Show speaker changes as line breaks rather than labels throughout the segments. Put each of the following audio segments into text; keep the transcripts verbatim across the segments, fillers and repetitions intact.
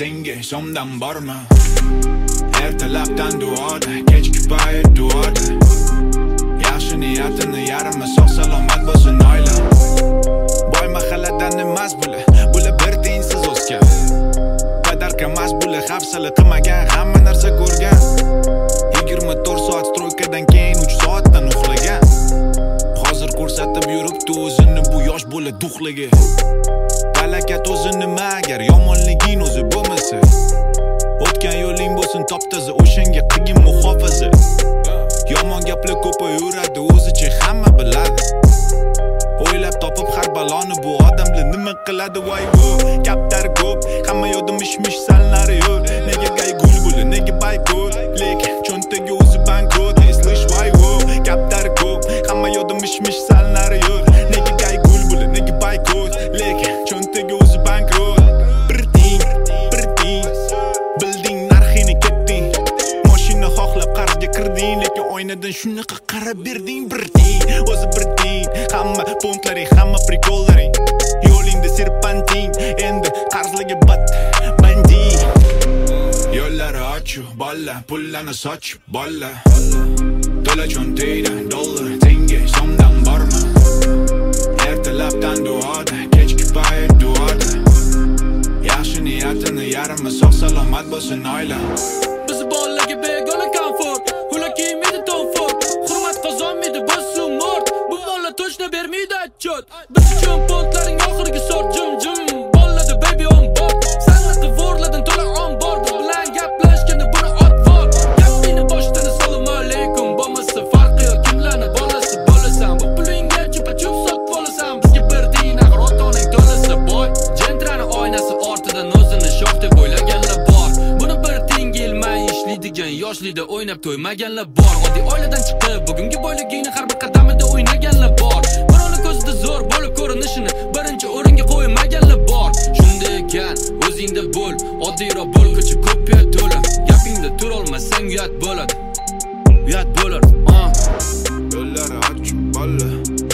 tenga so'mdan borma. Ertalabdan duoda, kechki payt duoda. Yaxshi niyatini yarmi sog' salomat bo'lsin oila. Boy mahalladan emas bula, bula bir tengsiz o'sgan. Qadarga mas bula hafsala qilmagan, hamma narsa ko'rgan. yigirma to'rt soat stroykadan keyin uch soatdan uxlagan. Hozir ko'rsatib yuribdi o'zini bu yosh bola duxligi. Falakat o'zi nima agar yomonliging o'zi bo'lmasa? O'tgan yo'ling bo'lsin top-toza, o'shanga qilgin muhofaza. Yomon gaplar ko'payuradi, o'zicha hamma biladi. O'ylab topib har baloni bu odamlar nima qiladi voy bu? Gaplar ko'p, hamma yo'da mish-mish sanlari yo'q. Nega gaygul bo'li, nega baykul? Lekin cho'ntagi o'zi bankrot, eslish voy bu. Gaplar ko'p, hamma yo'da mish-mish sanlari yo'q. Nega gaygul bo'li, nega baykul? Lekin cho'ntagi o'zi bankrot. Birding, birding, bilding narxini ketding. Mashina xohlab qarzga kirding, lekin oynadan shunaqa qarab berding. Birding, o'zi birding, hamma punktlaring, hamma prikollaring. Yo'lingda serpanting, endi qarzlarga bat banding. Yo'llari ochiq, bolla, pullarni sochib, bolla. To'la cho'ntagida dollar, tenga so'mdan borma. Ertalabdan duoda, kechki payt duoda. Yaxshi niyatini yarmi sog' salomat bo'lsin oila.
Biz bolalarga begona komfort, ular kiymidi tomfort. Hurmat qozonmaydi biz sumort. Bu bola to'shna bermaydi atchot. Biz uchun pontlaring oxirgi sort jim-jim. Bolladi baby on board. San'atni vorladin to'la on board. Bilan gaplashganda buni otvor. Gapingni boshdan assalomu alaykum. Bo'lmasa farqi yo'q kimlarni bolasi bo'lasan. Bu pulingga chupa-chup sotib olasan. Bizga bir deyin axir ota-onang to'lasa boy. Gentrani oynasi ortidan o'zini shoh deb o'ylaganlar bor. Buni bir tengilmay ishlaydigan yoshlikda o'ynab to'ymaganlar bor. Oddiy oiladan chiqib bugungi boyligingni har bir qadamida o'ynaganlar bor. Birovni ko'zida zo'r bo'lib ko'rinishini birinchi o'ringa qo'ymaganlar bor. Shunday ekan, o'zingda bo'l, oddiyroq bo'l, ko'cha ko'pga to'la. Gapingda turolmasang uyat bo'ladi. Uyat bo'lar.
Yo'llari ochiq, bolla.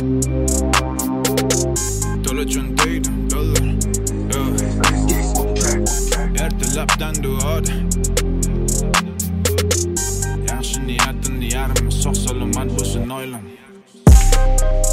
To'la cho'ntagida dollar. Ertalabdan duoda. Yaxshi niyatini yarmi sog' salomat bo'lsin oilam.